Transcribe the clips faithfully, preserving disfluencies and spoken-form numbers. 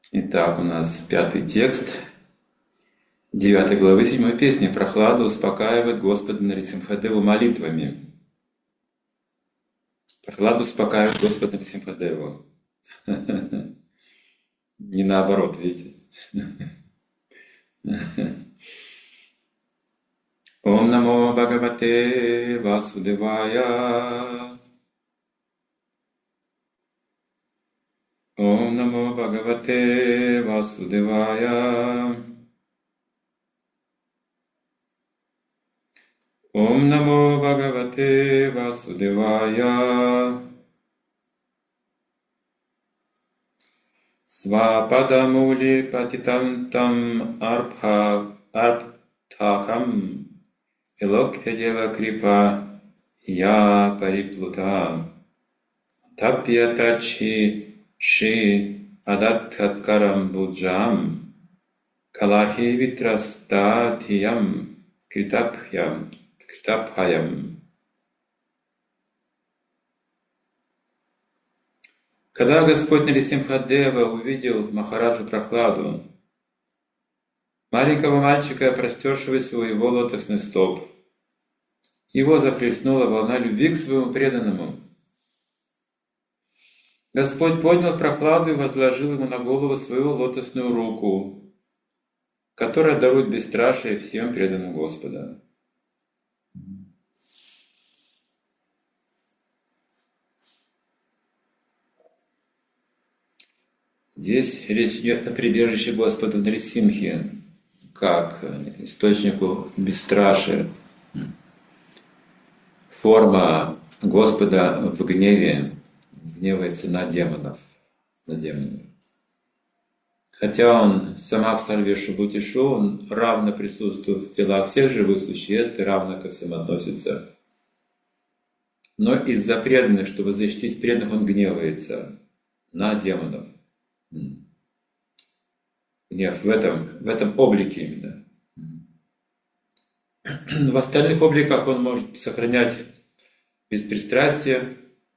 Итак, у нас пятый текст девятой главы седьмой песни. Прохлада успокаивает Господа Нарисимхадеву молитвами. Прохлада успокаивает Господа Нарисимхадеву. Не наоборот, видите? Ом намо Бхагавате Васудевая. Ом намо Бхагавате Васудевая. Ом намо Бхагавате Васудевая. Свападамули патитам там арпха арптакам Илоктядева крипа я париплута Тапьятачи ши адаттаткарам буджам Калахи витрастатиям критапхям критапхаям. Когда Господь Нарисимхадева увидел Махараджу Прохладу, маленького мальчика, простершегося у его лотосных стоп, его захлестнула волна любви к своему преданному. Господь поднял Прохладу и возложил ему на голову свою лотосную руку, которая дарует бесстрашие всем преданным Господа. Здесь речь идет о прибежище Господа в Нарисимхе, как источнику бесстрашия. Форма Господа в гневе гневается на демонов. На демонов. Хотя Он самах сарвешу бутишу, Он равно присутствует в телах всех живых существ и равно ко всем относится. Но из-за преданных, чтобы защитить преданных, Он гневается на демонов. Гнев в этом, в этом облике именно. В остальных обликах Он может сохранять беспристрастие.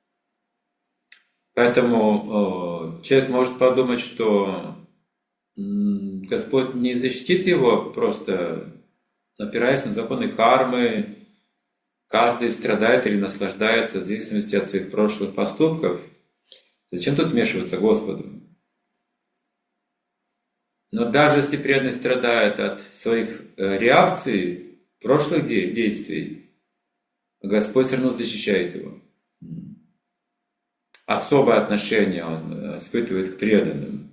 Поэтому э, человек может подумать, что э, Господь не защитит его, просто опираясь на законы кармы. Каждый страдает или наслаждается в зависимости от своих прошлых поступков. Зачем тут вмешиваться Господу? Но даже если преданный страдает от своих э, реакций, прошлых де- действий, Господь все равно защищает его. Особое отношение Он испытывает к преданным.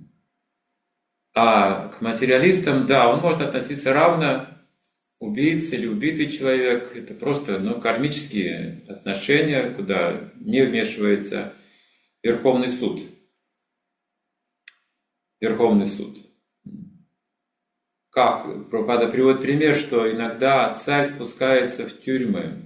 А к материалистам, да, он может относиться равно. Убийца или убитый человек — это просто ну, кармические отношения, куда не вмешивается Верховный суд. Верховный суд. Как Прабхупада приводит пример, что иногда царь спускается в тюрьмы.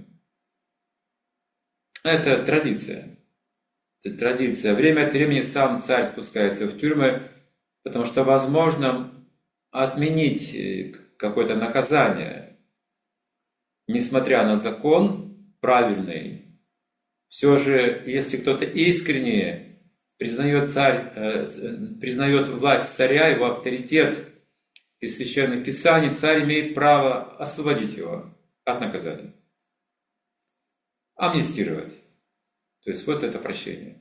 Это традиция. Это традиция. Время от времени сам царь спускается в тюрьмы, потому что возможно отменить какое-то наказание. Несмотря на закон правильный, все же, если кто-то искренне признает, царь, э, признает власть царя, его авторитет из священных писаний, царь имеет право освободить его от наказания. Амнистировать. То есть вот это прощение.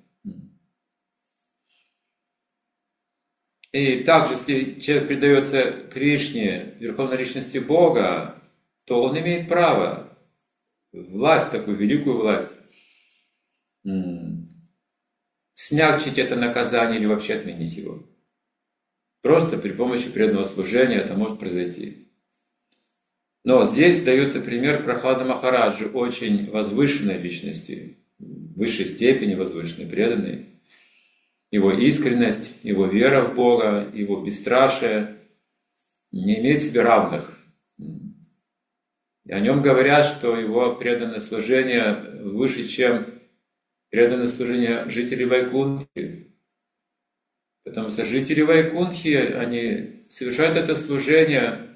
И также, если человек предается Кришне, Верховной Личности Бога, то он имеет право власть, такую великую власть, смягчить это наказание или вообще отменить его. Просто при помощи преданного служения это может произойти. Но здесь дается пример Прохлады Махараджи, очень возвышенной личности, в высшей степени возвышенной, преданной. Его искренность, его вера в Бога, его бесстрашие не имеет себе равных. И о нем говорят, что его преданное служение выше, чем преданное служение жителей Вайкунтхи. Потому что жители Вайкунтхи, они совершают это служение,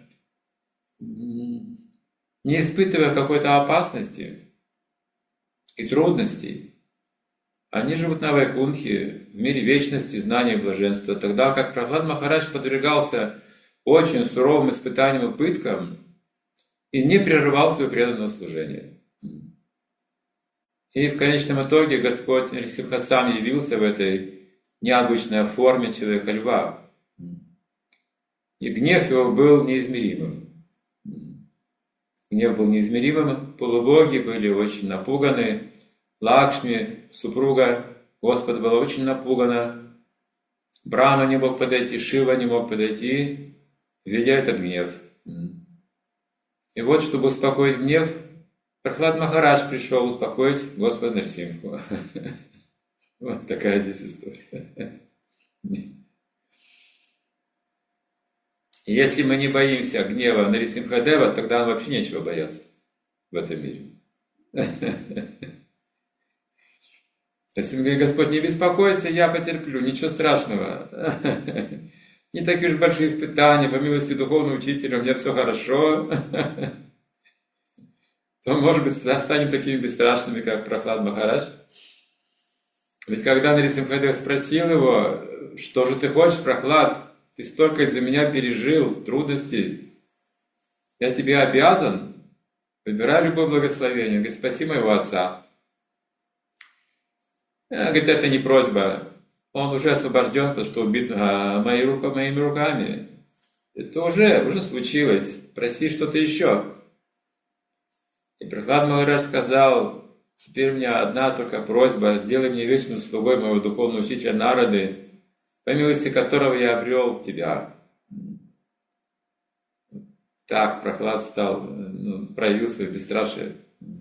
не испытывая какой-то опасности и трудностей. они живут на Вайкунтхе, в мире вечности, знания и блаженства, тогда как Прахлад Махарадж подвергался очень суровым испытаниям и пыткам и не прерывал свое преданное служение. И в конечном итоге Господь Нрисимха сам явился в этой необычной форме человека-льва. И гнев его был неизмеримым. Гнев был неизмеримым, полубоги были очень напуганы, Лакшми, супруга Господа, была очень напугана, Брахма не мог подойти, Шива не мог подойти, видя этот гнев. И вот, чтобы успокоить гнев, Прахлад Махарадж пришел успокоить Господа Нрисимху. Вот такая здесь история. Если мы не боимся гнева Нрисимхадева, тогда нам вообще нечего бояться в этом мире. Если мы говорим: Господь, не беспокойся, я потерплю, ничего страшного. Не такие уж большие испытания, по милости духовного учителя, у меня все хорошо, то, может быть, станем такими бесстрашными, как Прахлад Махарадж. Ведь когда Нрисимхадев спросил его: что же ты хочешь, Прахлад, ты столько из-за меня пережил трудностей, я тебе обязан, выбирай любое благословение, говорит: спаси моего отца. Говорит: это не просьба, он уже освобожден, потому что убит а, мои рука, моими руками. Это уже, уже случилось, проси что-то еще. И Прахлад Махарадж сказал: теперь у меня одна только просьба, сделай мне вечным слугой моего духовного учителя Нарады, по милости которого я обрел тебя. Так Прахлад стал, ну, проявил свое бесстрашие.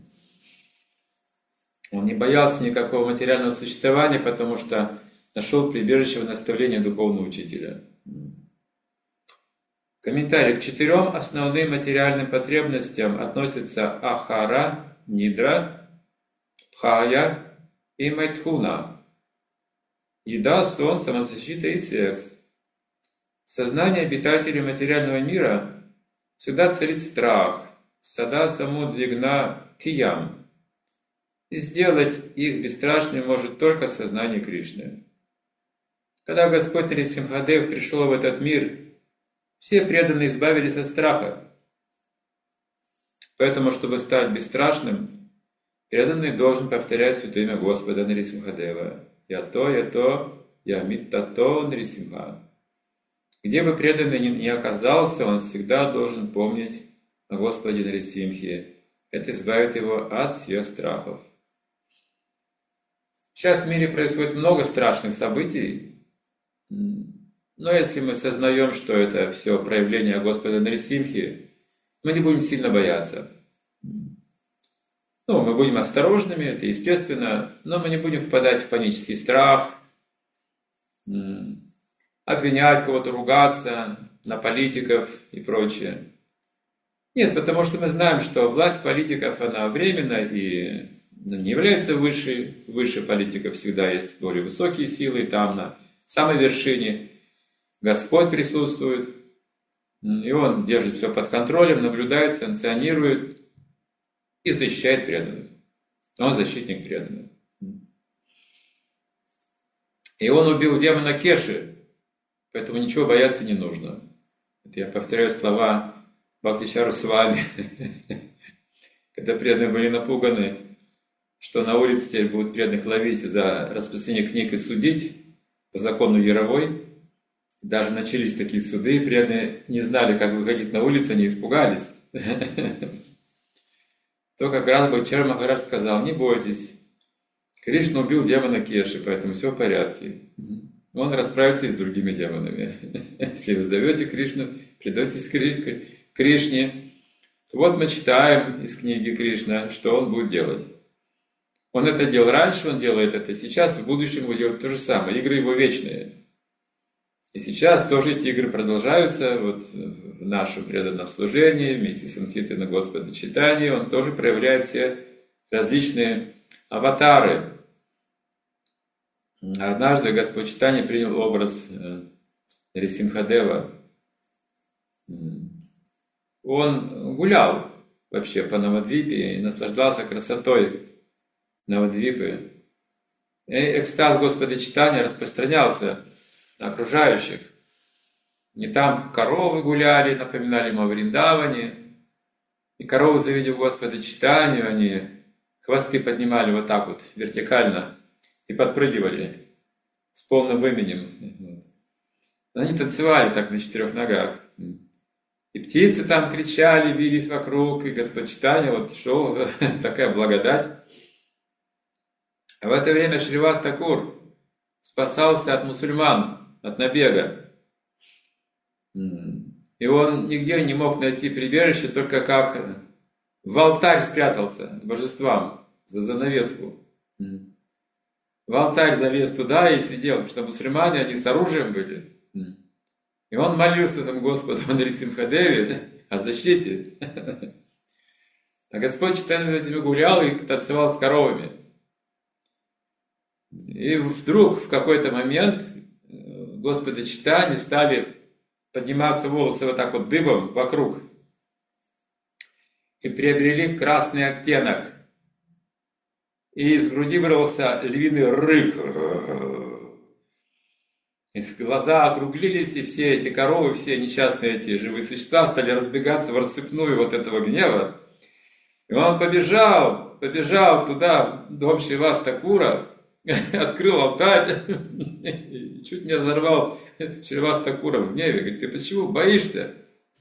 Он не боялся никакого материального существования, потому что нашел прибежище в наставлении духовного учителя. Комментарий: к четырем основным материальным потребностям относятся ахара, нидра, бхая и майтхуна. Еда, сон, самозащита и секс. В сознании обитателей материального мира всегда царит страх, сада самудвигна киям. И сделать их бесстрашными может только сознание Кришны. Когда Господь Нрисимхадев пришел в этот мир, все преданные избавились от страха. Поэтому, чтобы стать бесстрашным, преданный должен повторять святое имя Господа Нрисимхадева. Я то, я то, я миттато Нрисимха. Где бы преданный ни оказался, он всегда должен помнить о Господе Нрисимхе. Это избавит его от всех страхов. Сейчас в мире происходит много страшных событий, но если мы сознаем, что это все проявление Господа Нрисимхи, мы не будем сильно бояться. Ну, мы будем осторожными, это естественно, но мы не будем впадать в панический страх, обвинять кого-то, ругаться на политиков и прочее. Нет, потому что мы знаем, что власть политиков, она временна и не является высшей. Выше политиков всегда есть более высокие силы, там на самой вершине Господь присутствует, и Он держит все под контролем, наблюдает, санкционирует и защищает преданных. Он защитник преданных. И Он убил демона Кеши, поэтому ничего бояться не нужно. Это я повторяю слова Бхактичару Свами, когда преданные были напуганы, что на улице теперь будут преданных ловить за распространение книг и судить по закону Яровой. Даже начались такие суды, и преданные не знали, как выходить на улицу, они испугались. То как раз Бхактичар Махарадж сказал: не бойтесь, Кришна убил демона Кеши, поэтому все в порядке. Он расправится и с другими демонами. Если вы зовете Кришну, предайтесь к Кришне. Вот мы читаем из книги Кришна, что он будет делать. Он это делал раньше, он делает это сейчас, в будущем будет делать то же самое. Игры его вечные. И сейчас тоже эти игры продолжаются. Вот в нашем преданном служении, вместе с Санкиртаной Господа читания, он тоже проявляет все различные аватары. Однажды Господь Чайтанья принял образ Нрисимхадева. Он гулял вообще по Навадвипе и наслаждался красотой Навадвипы. И экстаз Господа читания распространялся на окружающих. И там коровы гуляли, напоминали ему о Вриндаване. И коровы, завидев Господа читанию, они хвосты поднимали вот так вот, вертикально, и подпрыгивали с полным выменем. Они танцевали так на четырех ногах. И птицы там кричали, вились вокруг, и Господь читания вот шел, такая благодать. А в это время Шривас Такур спасался от мусульман, от набега. И он нигде не мог найти прибежище, только как в алтарь спрятался к божествам за занавеску. В алтарь залез туда и сидел, потому что мусульмане, они с оружием были. И он молился там Господу Нарисимхадеве о защите. А Господь читание над этими гулял и танцевал с коровами. И вдруг в какой-то момент Господа читания стали подниматься волосы вот так вот дыбом вокруг и приобрели красный оттенок. И из груди вырвался львиный рык. И глаза округлились, и все эти коровы, все несчастные эти живые существа стали разбегаться в рассыпную вот этого гнева. И он побежал, побежал туда, в дом Шривас Такура, открыл алтарь и чуть не разорвал Шривас Такура в гневе. Говорит: ты почему боишься?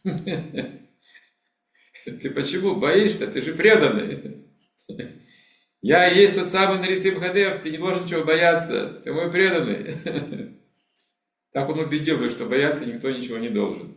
Ты почему боишься? Ты же преданный. Я и есть тот самый Нарисимхадев, ты не должен ничего бояться, ты мой преданный. Так он убедил, что бояться никто ничего не должен.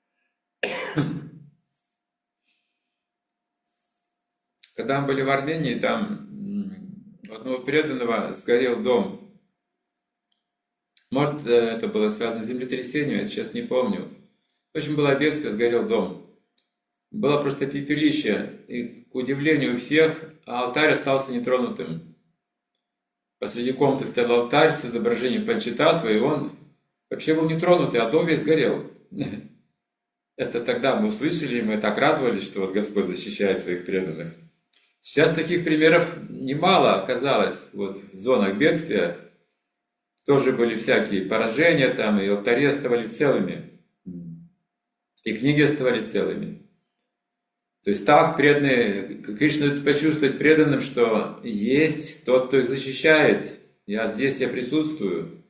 Когда мы были в Армении, там у одного преданного сгорел дом. Может, это было связано с землетрясением, я сейчас не помню. В общем, было бедствие, сгорел дом. Было просто пепелище, и, к удивлению всех, алтарь остался нетронутым. Посреди комнаты стоял алтарь с изображением Панчататвы, и он вообще был нетронутый, а дом весь горел. Это тогда мы услышали, и мы так радовались, что вот Господь защищает своих преданных. Сейчас таких примеров немало оказалось, вот в зонах бедствия. Тоже были всякие поражения там, и алтари оставались целыми, и книги оставались целыми. То есть так преданные, Кришна дает почувствовать преданным, что есть тот, кто их защищает. Я здесь, я присутствую.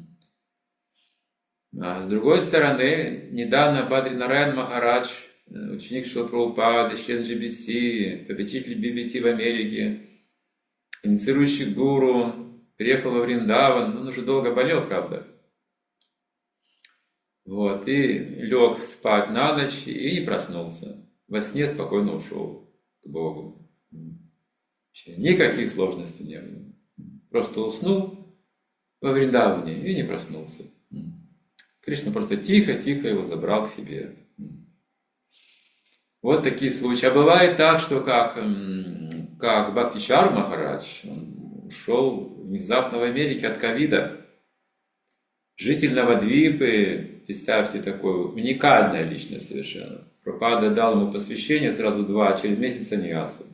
А с другой стороны, недавно Бадри Нараян Махарадж, ученик Шрилы Прабхупады, член джи би си, попечитель би би ти в Америке, инициирующий гуру, приехал во Вриндаван, он уже долго болел, правда. Вот, и лег спать на ночь и не проснулся. Во сне спокойно ушел к Богу. Никаких сложностей не было. Просто уснул во Вриндаване и не проснулся. Кришна просто тихо-тихо его забрал к себе. Вот такие случаи. А бывает так, что как, как Бхактичар Махарадж, он ушел внезапно в Америке от ковида. Житель Навадвипы, представьте, такой уникальная личность совершенно. Прабхупада дал ему посвящение, сразу два, а через месяц саньясу.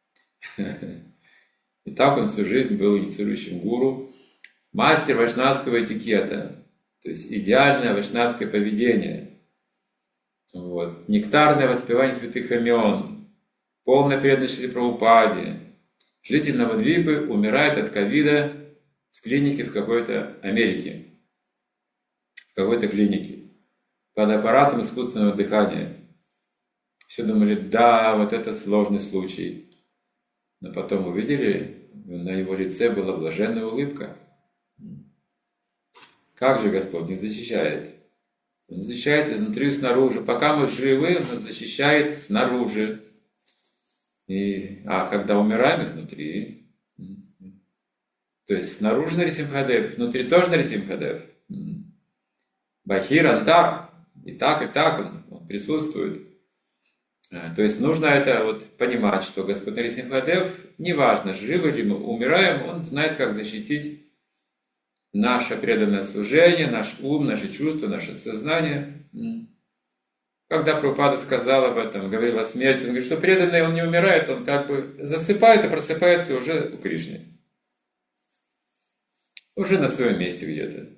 И так он всю жизнь был инициирующим гуру, мастер вайшнавского этикета, то есть идеальное вайшнавское поведение. Вот. Нектарное воспевание святых имен, полная преданность Шри Прабхупаде. Житель Навадвипы умирает от ковида в клинике в какой-то Америке, в какой-то клинике, под аппаратом искусственного дыхания. Все думали, да, вот это сложный случай. Но потом увидели, на его лице была блаженная улыбка. Как же Господь не защищает? Он защищает изнутри и снаружи. Пока мы живы, Он нас защищает снаружи. И, а когда умираем, изнутри. То есть снаружи Нарисимхадев, внутри тоже Нарисимхадев. Бахир, Антар. И так, и так он, он присутствует. То есть нужно это вот понимать, что Господь Нарисимхадев, неважно, живы ли мы, умираем, Он знает, как защитить наше преданное служение, наш ум, наши чувства, наше сознание. Когда Прабхупада сказал об этом, говорил о смерти, он говорит, что преданный, он не умирает, он как бы засыпает и просыпается уже у Кришны. уже на своем месте где-то.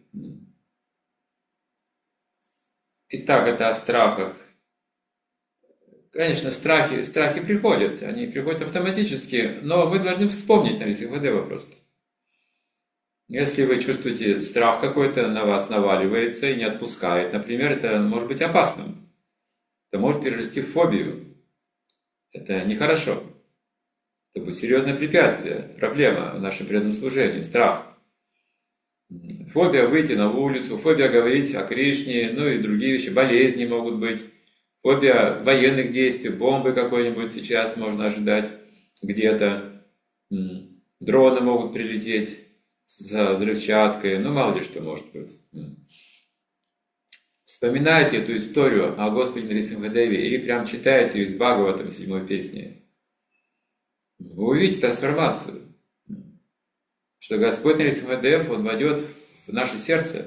Итак, это о страхах. Конечно, страхи, страхи приходят, они приходят автоматически, но мы должны вспомнить на Нарисимхадева просто. Если вы чувствуете, страх какой-то на вас наваливается и не отпускает, например, это может быть опасным. Это может перерасти в фобию. Это нехорошо. Это будет серьезное препятствие, проблема в нашем преданном служении, страх. Фобия выйти на улицу, фобия говорить о Кришне, ну и другие вещи, болезни могут быть, фобия военных действий, бомбы какой-нибудь сейчас можно ожидать где-то, дроны могут прилететь с взрывчаткой, ну мало ли что может быть. Вспоминайте эту историю о Господе Нарисимхадеве или прям читайте ее из Бхагаватам седьмой песни. Вы увидите трансформацию. Что Господь Нарисимхадев, Он войдет в наше сердце.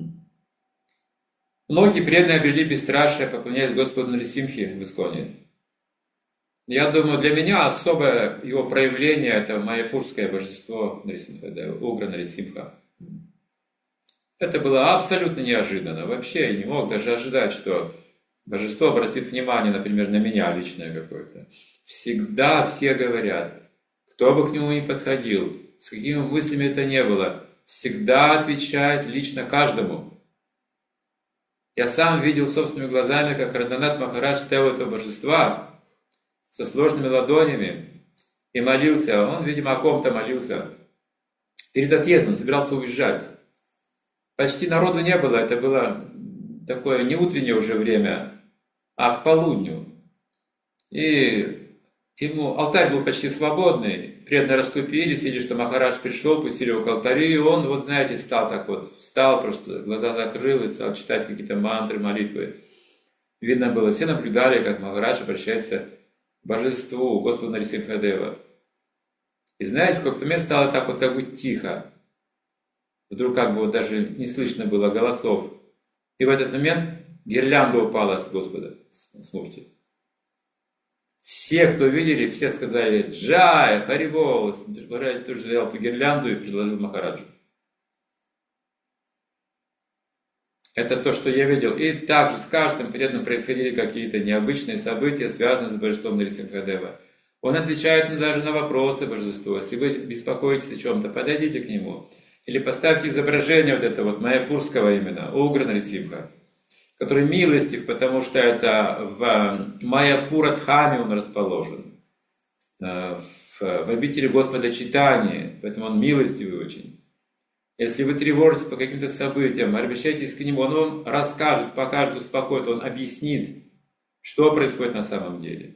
Многие преданные обрели бесстрашие, поклоняясь Господу Нарисимхе в Исконе. Я думаю, для меня особое его проявление – это майяпурское божество Нарисимхадева, Угра Нарисимха. Это было абсолютно неожиданно. Вообще я не мог даже ожидать, что божество обратит внимание, например, на меня личное какое-то. Всегда все говорят, кто бы к нему ни подходил, с какими мыслями это не было, всегда отвечает лично каждому. Я сам видел собственными глазами, как Радханат Махарадж стоял у этого божества со сложными ладонями и молился. Он, видимо, о ком-то молился. Перед отъездом собирался уезжать. Почти народу не было, это было такое не утреннее уже время, а к полудню. И ему алтарь был почти свободный, преданные расступились, видели, что Махарадж пришел, пустили его к алтарю, и он, вот знаете, стал так вот, встал, просто глаза закрыл и стал читать какие-то мантры, молитвы. Видно было, все наблюдали, как Махарадж обращается к божеству, Господу Нарисимхадева. И знаете, в какой-то момент стало так вот как бы тихо. Вдруг как бы вот даже не слышно было голосов. И в этот момент гирлянда упала с Господа, с Мурти. Все, кто видели, все сказали «Джай, Харибол». Махарадж тоже взял эту гирлянду и предложил Махараджу. Это то, что я видел. И также с каждым преданным происходили какие-то необычные события, связанные с божеством Нарисимхадева. Он отвечает даже на вопросы божества. Если вы беспокоитесь о чем-то, подойдите к нему. Или поставьте изображение вот этого вот майяпурского именно, Угра Нарисимха, который милостив, потому что это в Майяпура-дхаме он расположен, в, в обители Господа Чайтаньи, поэтому он милостивый очень. Если вы тревожитесь по каким-то событиям, обращайтесь к нему, он вам расскажет, покажет, успокоит, он объяснит, что происходит на самом деле.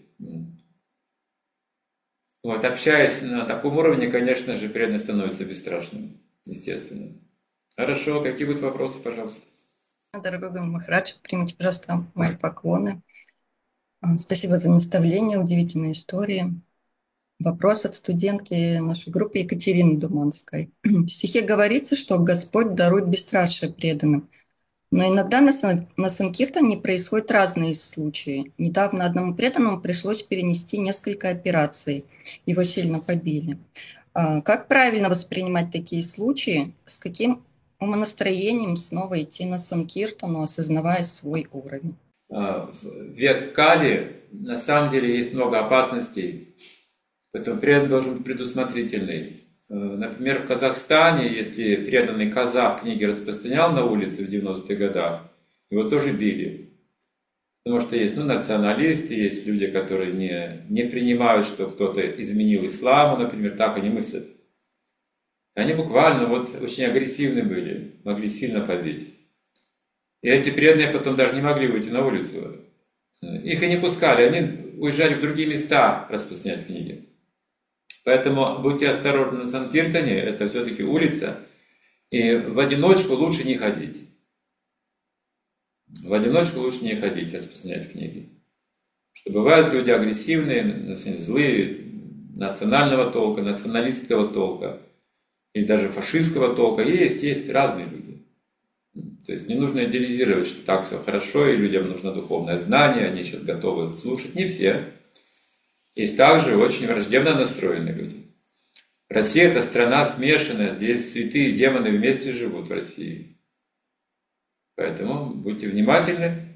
Вот, общаясь на таком уровне, конечно же, преданный становится бесстрашным, естественно. Хорошо, какие будут вопросы, пожалуйста? Дорогой Гуру Махарадж, примите, пожалуйста, мои поклоны. Спасибо за наставление, удивительные истории. Вопрос от студентки нашей группы Екатерины Думанской. В стихе говорится, что Господь дарует бесстрашие преданным. Но иногда на, сан... на Санкиртане происходят разные случаи. Недавно одному преданному пришлось перенести несколько операций. Его сильно побили. Как правильно воспринимать такие случаи? С каким умонастроением снова идти на Санкиртану, осознавая свой уровень? В век Кали на самом деле есть много опасностей, поэтому преданный должен быть предусмотрительный. Например, в Казахстане, если преданный казах книги распространял на улице в девяностых годах, его тоже били. Потому что есть ну, националисты, есть люди, которые не, не принимают, что кто-то изменил исламу, например, так они мыслят. Они буквально вот очень агрессивны были, могли сильно побить. И эти преданные потом даже не могли выйти на улицу. Их и не пускали, они уезжали в другие места распространять книги. Поэтому будьте осторожны на Санкиртане, это все-таки улица, и в одиночку лучше не ходить. В одиночку лучше не ходить, распространять книги. Что бывают люди агрессивные, злые, национального толка, националистского толка, или даже фашистского толка. Есть, есть разные люди. То есть не нужно идеализировать, что так все хорошо, и людям нужно духовное знание, они сейчас готовы слушать. Не все. Есть также очень враждебно настроенные люди. Россия – это страна смешанная, здесь святые и демоны вместе живут в России. Поэтому будьте внимательны.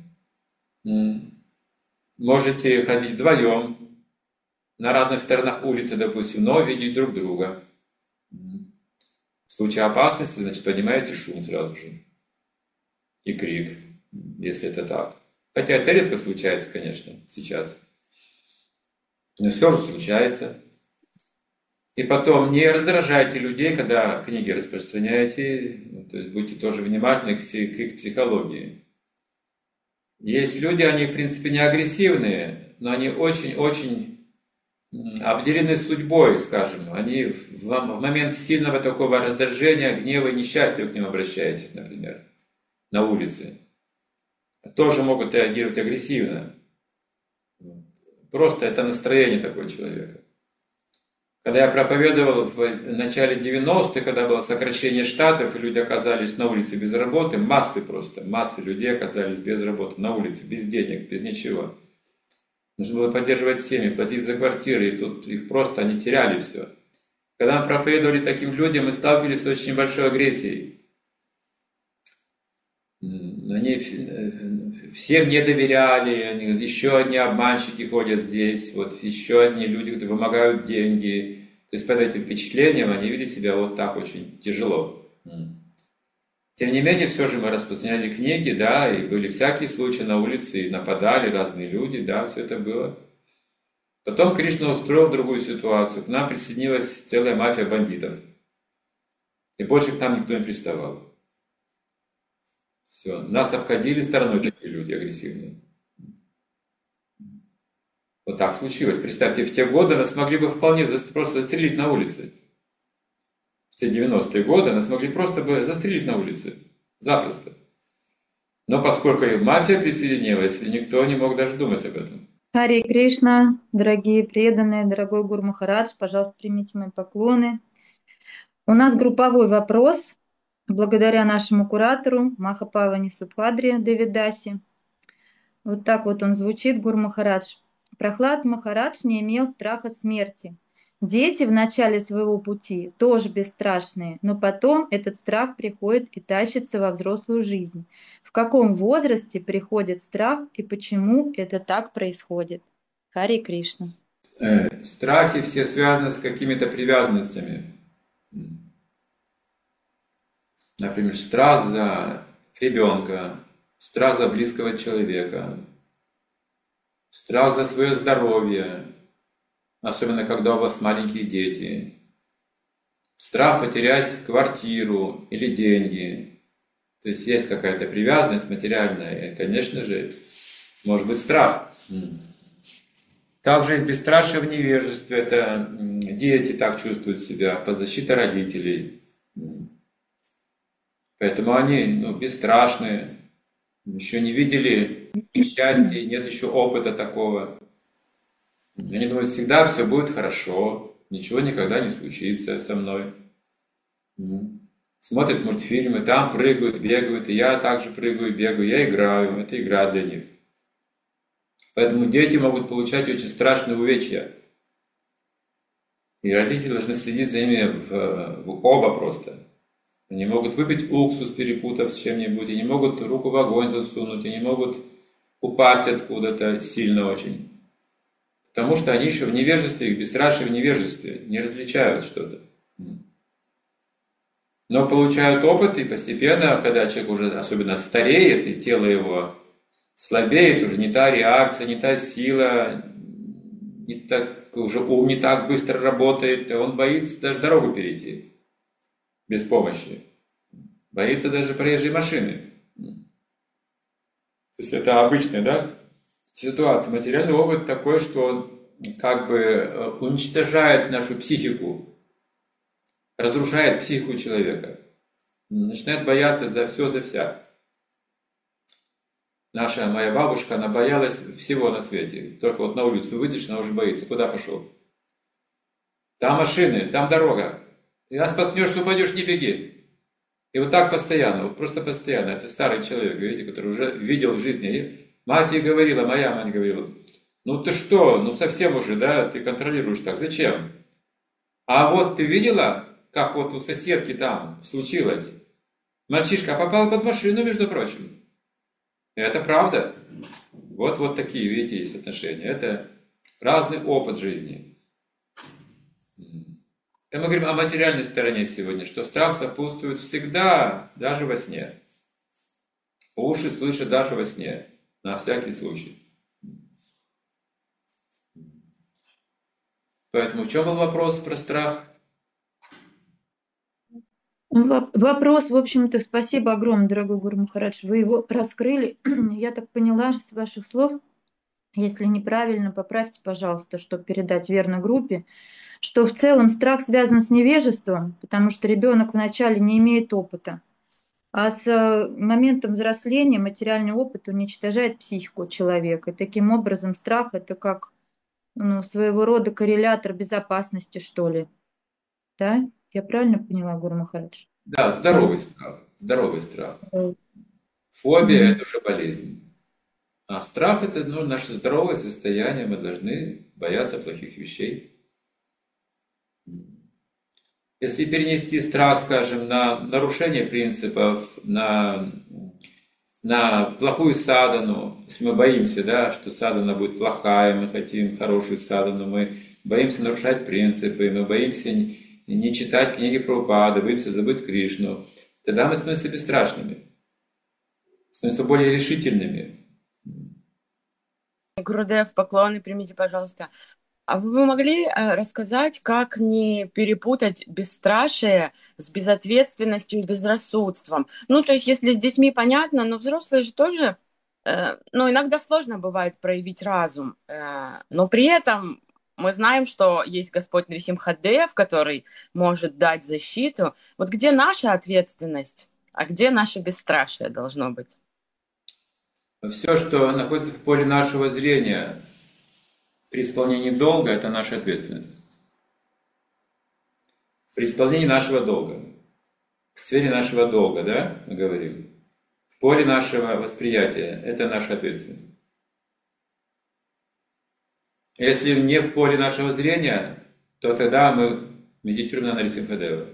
Можете ходить вдвоем на разных сторонах улицы, допустим, но видеть друг друга. В случае опасности, значит, поднимаете шум сразу же. И крик, если это так. Хотя это редко случается, конечно, сейчас. Но все же случается. И потом, не раздражайте людей, когда книги распространяете. То есть будьте тоже внимательны к их психологии. Есть люди, они, в принципе, не агрессивные, но они очень-очень обделены судьбой, скажем. Они в момент сильного такого раздражения, гнева и несчастья вы к ним обращаетесь, например, на улице. Тоже могут реагировать агрессивно. Просто это настроение такого человека. Когда я проповедовал в начале девяностых, когда было сокращение штатов, и люди оказались на улице без работы, массы просто, массы людей оказались без работы, на улице, без денег, без ничего. Нужно было поддерживать семьи, платить за квартиры, и тут их просто, они теряли все. Когда мы проповедовали таким людям, мы сталкивались с очень большой агрессией. Они всем не доверяли, еще одни обманщики ходят здесь, вот еще одни люди, которые вымогают деньги. То есть под этим впечатлением они вели себя вот так очень тяжело. Тем не менее, все же мы распространяли книги, да, и были всякие случаи на улице, и нападали разные люди, да, все это было. Потом Кришна устроил другую ситуацию, к нам присоединилась целая мафия бандитов. И больше к нам никто не приставал. Все, нас обходили стороной такие люди агрессивные. Вот так случилось. Представьте, в те годы нас могли бы вполне просто застрелить на улице. В те девяностые годы нас могли просто бы застрелить на улице. Запросто. Но поскольку и мафия присоединилась, никто не мог даже думать об этом. Харе Кришна, дорогие преданные, дорогой Гуру Махарадж, пожалуйста, примите мои поклоны. У нас групповой вопрос. Благодаря нашему куратору Махапавани Субхадри Девидаси. Вот так вот он звучит, Гуру Махарадж. Прохлад Махарадж не имел страха смерти. Дети в начале своего пути тоже бесстрашные, но потом этот страх приходит и тащится во взрослую жизнь. В каком возрасте приходит страх и почему это так происходит? Харе Кришна. Э, страхи все связаны с какими-то привязанностями. Например, страх за ребенка, страх за близкого человека, страх за свое здоровье, особенно когда у вас маленькие дети, страх потерять квартиру или деньги. То есть есть какая-то привязанность материальная, и, конечно же, может быть страх. Также есть бесстрашие в невежестве, это дети так чувствуют себя, по защите родителей. Поэтому они ну, бесстрашные, еще не видели счастья, нет еще опыта такого. Они думают, всегда все будет хорошо, ничего никогда не случится со мной. Смотрят мультфильмы, там прыгают, бегают, и я также прыгаю, бегаю, я играю, это игра для них. Поэтому дети могут получать очень страшные увечья. И родители должны следить за ними в, в оба просто. Они могут выпить уксус, перепутав с чем-нибудь, они могут руку в огонь засунуть, они могут упасть откуда-то сильно очень. Потому что они еще в невежестве, их бесстрашие в невежестве, не различают что-то. Но получают опыт, и постепенно, когда человек уже особенно стареет, и тело его слабеет, уже не та реакция, не та сила, не так, уже ум не так быстро работает, он боится даже дорогу перейти. Без помощи. Боится даже проезжей машины. То есть это обычная, да, ситуация. Материальный опыт такой, что он как бы уничтожает нашу психику, разрушает психику человека. Начинает бояться за все, за вся. Наша, моя бабушка, она боялась всего на свете. Только вот на улицу выйдешь, она уже боится. Куда пошел? Там машины, там дорога. И раз споткнешься, упадешь, не беги. И вот так постоянно, вот просто постоянно. Это старый человек, видите, который уже видел в жизни. И мать ей говорила, моя мать говорила, ну ты что, ну совсем уже, да, ты контролируешь так, зачем? А вот ты видела, как вот у соседки там случилось? Мальчишка попал под машину, между прочим. Это правда. Вот, вот такие, видите, есть отношения. Это разный опыт жизни. И мы говорим о материальной стороне сегодня, что страх сопутствует всегда, даже во сне. Уши слышат даже во сне, на всякий случай. Поэтому в чем был вопрос про страх? Вопрос, в общем-то, спасибо огромное, дорогой Гуру Махарадж, вы его раскрыли. Я так поняла с ваших слов, если неправильно, поправьте, пожалуйста, чтобы передать верно группе, что в целом страх связан с невежеством, потому что ребенок вначале не имеет опыта, а с моментом взросления материальный опыт уничтожает психику человека. И таким образом страх – это как ну, своего рода коррелятор безопасности, что ли. Да? Я правильно поняла, Гуру Махарадж? Да, здоровый страх. Здоровый страх. Фобия – это уже болезнь. А страх – это ну, наше здоровое состояние. Мы должны бояться плохих вещей. Если перенести страх, скажем, на нарушение принципов, на, на плохую садану, если мы боимся, да, что садана будет плохая, мы хотим хорошую садану, мы боимся нарушать принципы, мы боимся не читать книги Прабхупады, боимся забыть Кришну, тогда мы становимся бесстрашными, становимся более решительными. Гурудев, поклоны примите, пожалуйста. А вы бы могли рассказать, как не перепутать бесстрашие с безответственностью и безрассудством? Ну, то есть, если с детьми понятно, но взрослые же тоже, э, ну, иногда сложно бывает проявить разум, э, но при этом мы знаем, что есть Господь Нрисимхадев, который может дать защиту. Вот где наша ответственность, а где наше бесстрашие должно быть? Все, что находится в поле нашего зрения, при исполнении долга – это наша ответственность. При исполнении нашего долга, в сфере нашего долга, да, мы говорим, в поле нашего восприятия – это наша ответственность. Если не в поле нашего зрения, то тогда мы медитируем на Нрисимхадева.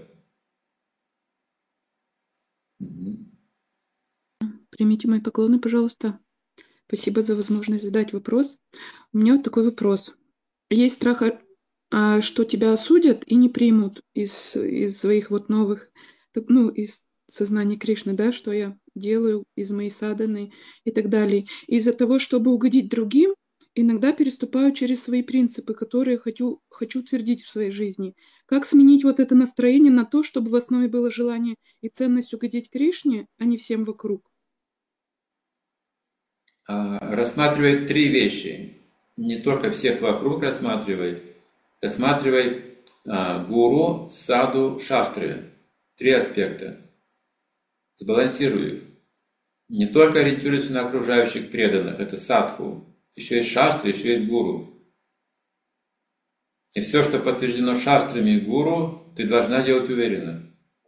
Примите мои поклоны, пожалуйста. Спасибо за возможность задать вопрос. У меня вот такой вопрос. Есть страх, что тебя осудят и не примут из, из своих вот новых, ну, из сознания Кришны, да, что я делаю из моей садханы и так далее. Из-за того, чтобы угодить другим, иногда переступаю через свои принципы, которые хочу, хочу твердить в своей жизни. Как сменить вот это настроение на то, чтобы в основе было желание и ценность угодить Кришне, а не всем вокруг? Рассматривай три вещи. Не только всех вокруг рассматривай. Рассматривай а, гуру, саду, шастры. Три аспекта. Сбалансируй их. Не только ориентируйся на окружающих преданных, это садху. Еще есть шастры, еще есть гуру. И все, что подтверждено шастрами и гуру, ты должна делать уверенно.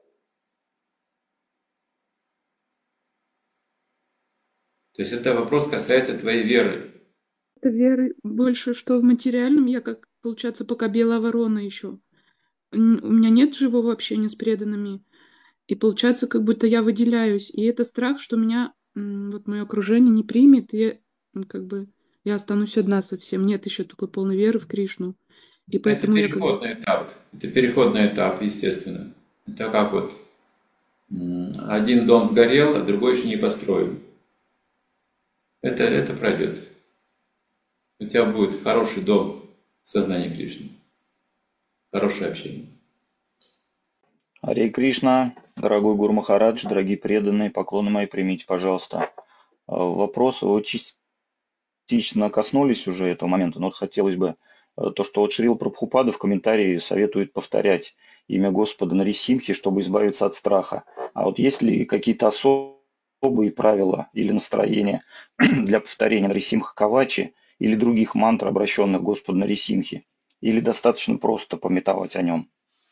То есть это вопрос касается твоей веры. Это веры больше, что в материальном я, как, получается, пока белая ворона еще. У меня нет живого общения с преданными. И получается, как будто я выделяюсь. И это страх, что меня вот мое окружение не примет, и как бы я останусь одна совсем. Нет еще такой полной веры в Кришну. И поэтому это переходный я как бы... этап. Это переходный этап, естественно. Это как вот один дом сгорел, а другой еще не построен. Это, это пройдет. У тебя будет хороший дом в сознании Кришны. Хорошее общение. Харе Кришна, дорогой Гуру Махарадж, дорогие преданные, поклоны мои примите, пожалуйста. Вопрос, вы частично коснулись уже этого момента, но вот хотелось бы то, что вот Шрила Прабхупада в комментарии советует повторять имя Господа Нарисимхи, чтобы избавиться от страха. А вот есть ли какие-то особые особые правила или настроения для повторения Нарисимха Кавачи или других мантр, обращенных к Господу Нарисимхи? Или достаточно просто памятовать о нем?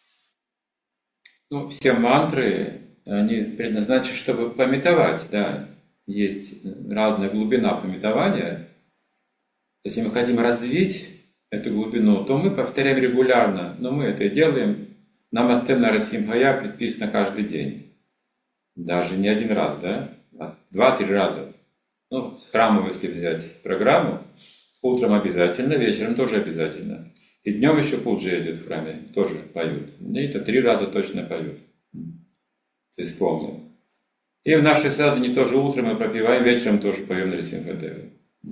Ну, все мантры, они предназначены, чтобы памятовать, да. Есть разная глубина памятования. Если мы хотим развить эту глубину, то мы повторяем регулярно, но мы это делаем. Намасте Нарасимхая предписано каждый день. Даже не один раз, да? А два-три раза. Ну, с храмом, если взять программу, утром обязательно, вечером тоже обязательно. И днем еще пуджа идет в храме, тоже поют. И это три раза точно поют. То есть помню. И в нашей садхане тоже утром мы пропеваем, вечером тоже поем Нарисимхадеву.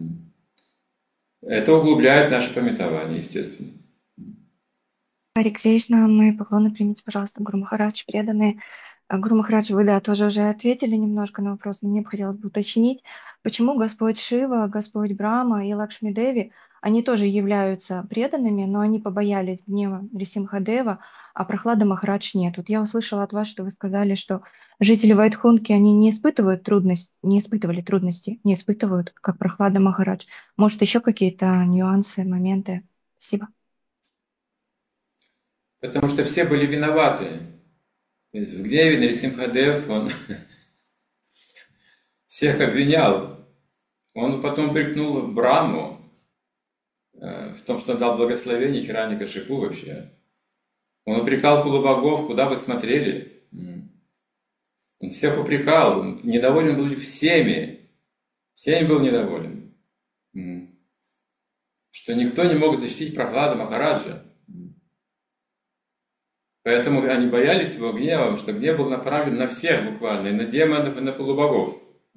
Это углубляет наше памятование, естественно. Харе Кришна, мои поклоны примите, пожалуйста, Гуру Махарадж, преданные. А, Гуру Махарадж, вы, да, тоже уже ответили немножко на вопрос, но мне бы хотелось бы уточнить, почему Господь Шива, Господь Брахма и Лакшми Деви, они тоже являются преданными, но они побоялись гнева Нрисимхадева, а Прохлада Махарадж нет. Вот я услышала от вас, что вы сказали, что жители Вайтхунки, они не испытывают трудности, не испытывали трудности, не испытывают, как Прохлада Махарадж. Может, еще какие-то нюансы, моменты? Спасибо. Потому что все были виноваты. В гневе Нрисимхадев, он всех обвинял. Он потом упрекнул Браму в том, что он дал благословение Хираньякашипу вообще. Он упрекал полубогов, куда вы смотрели. Он всех упрекал, он недоволен был всеми. Всеми был недоволен. Что никто не мог защитить Прохлада Махараджа. Поэтому они боялись его гнева, потому что гнев был направлен на всех буквально, и на демонов, и на полубогов.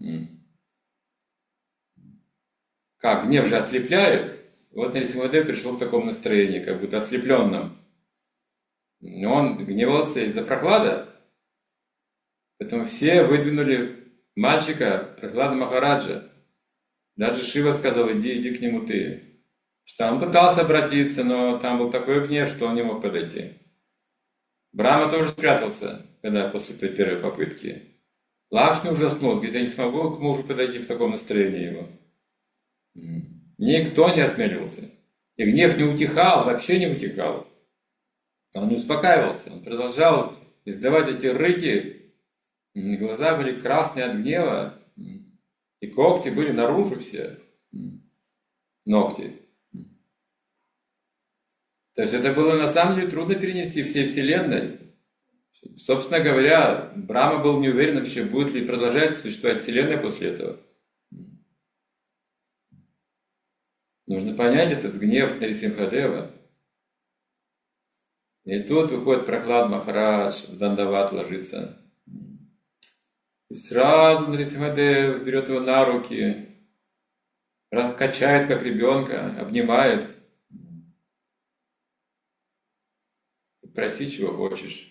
Как? Гнев же ослепляет. Вот Нрисимхадев пришел в таком настроении, как будто ослепленном. Он гневался из-за Прохлада. Поэтому все выдвинули мальчика, Прохлада Махараджа. Даже Шива сказал, иди, иди к нему ты. Что он пытался обратиться, но там был такой гнев, что он не мог подойти. Брахма тоже спрятался, когда после первой попытки. Лакшми ужаснулся, говорит, я не смогу к мужу подойти в таком настроении его. Никто не осмеливался. И гнев не утихал, вообще не утихал. Он не успокаивался, он продолжал издавать эти рыки. Глаза были красные от гнева, и когти были наружу все. Ногти. То есть это было на самом деле трудно перенести всей Вселенной. Собственно говоря, Брахма был не уверен вообще, будет ли продолжать существовать Вселенная после этого. Нужно понять этот гнев Нрисимхадева. И тут выходит Прохлад Махарадж, в Дандават ложится. И сразу Нрисимхадев берет его на руки, качает как ребенка, обнимает. Проси, чего хочешь.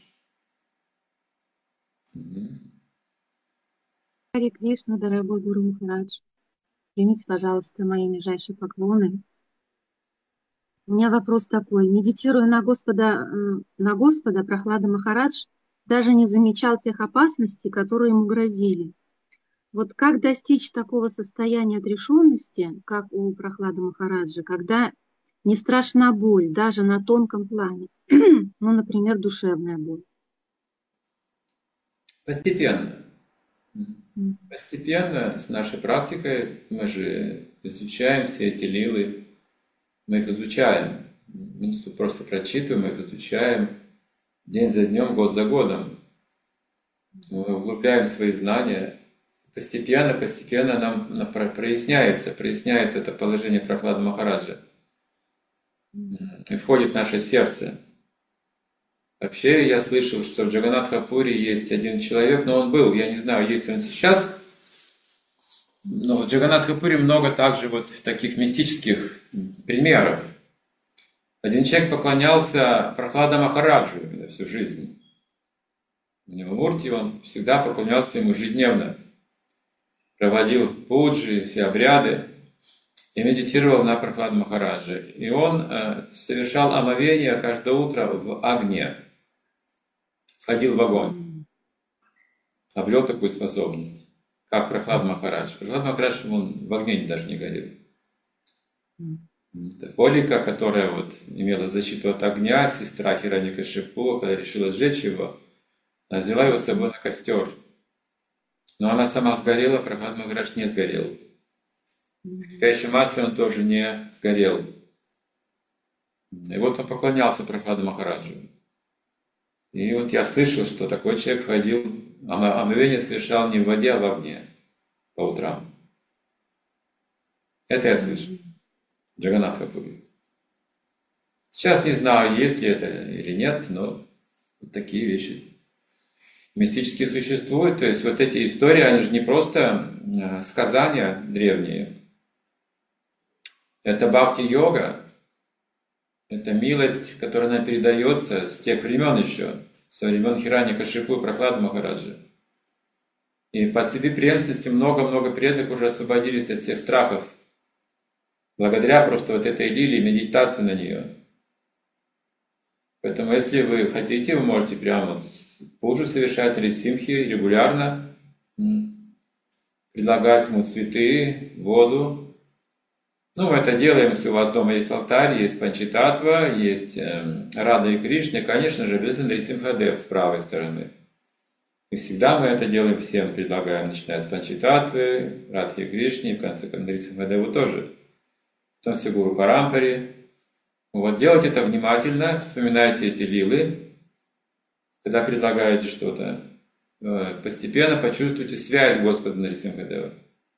Харе Кришна, дорогой Гуру Махарадж, примите, пожалуйста, мои нижайшие поклоны. У меня вопрос такой. Медитируя на Господа, на Господа, Прохлада Махарадж даже не замечал тех опасностей, которые ему грозили. Вот как достичь такого состояния отрешенности, как у Прохлада Махараджа, когда не страшна боль, даже на тонком плане? Ну, например, душевная боль. Постепенно. Постепенно с нашей практикой мы же изучаем все эти лилы. Мы их изучаем. Мы просто прочитываем, мы их изучаем день за днем, год за годом. Мы углубляем свои знания. Постепенно, постепенно нам проясняется, проясняется это положение Прохлада Махараджа. И входит в наше сердце. Вообще, я слышал, что в Джаганнатха-пури есть один человек, но он был, я не знаю, есть ли он сейчас, но в Джаганнатха-пури много также вот таких мистических примеров. Один человек поклонялся Прохлада Махараджу всю жизнь. У него мурти, он всегда поклонялся ему ежедневно. Проводил пуджи, все обряды. И медитировал на Прохлада Махараджа. И он э, совершал омовение каждое утро в огне. Входил в огонь. Обрел такую способность. Как Прохлад Махарадж. Прохлад Махарадж, он в огне даже не горел. Это Холика, которая вот имела защиту от огня, сестра Хираньякашипу, когда решила сжечь его, она взяла его с собой на костер. Но она сама сгорела, Прохлад Махарадж не сгорел. В кипящем масле он тоже не сгорел. И вот он поклонялся Прохладе Махараджу. И вот я слышал, что такой человек входил, ом- омовение совершал не в воде, а в огне по утрам. Это я слышал. Джаганнатха Пури. Сейчас не знаю, есть ли это или нет, но вот такие вещи мистически существуют. То есть вот эти истории, они же не просто э, сказания древние. Это бхакти-йога. Это милость, которая нам передается с тех времен еще, со времен Хираньякашипу и Прохлады Махараджа. И по цепи преемственности много-много преданных уже освободились от всех страхов, благодаря просто вот этой лилии, медитации на нее. Поэтому, если вы хотите, вы можете прямо вот пуджу совершать Нарисимхи регулярно, м, предлагать ему цветы, воду. Ну, мы это делаем, если у вас дома есть алтарь, есть Панчитатва, есть э, Рада и Кришна, и, конечно же, обязательно Нарисимхадев с правой стороны. И всегда мы это делаем всем, предлагаем, начиная с Панчитатвы, Радхи и Кришны, и в конце концов Нарисимхадеву тоже. Потом все Гуру Парампаре. Вот, делайте это внимательно, вспоминайте эти лилы, когда предлагаете что-то. Э, Постепенно почувствуйте связь Господа Нарисимхадева.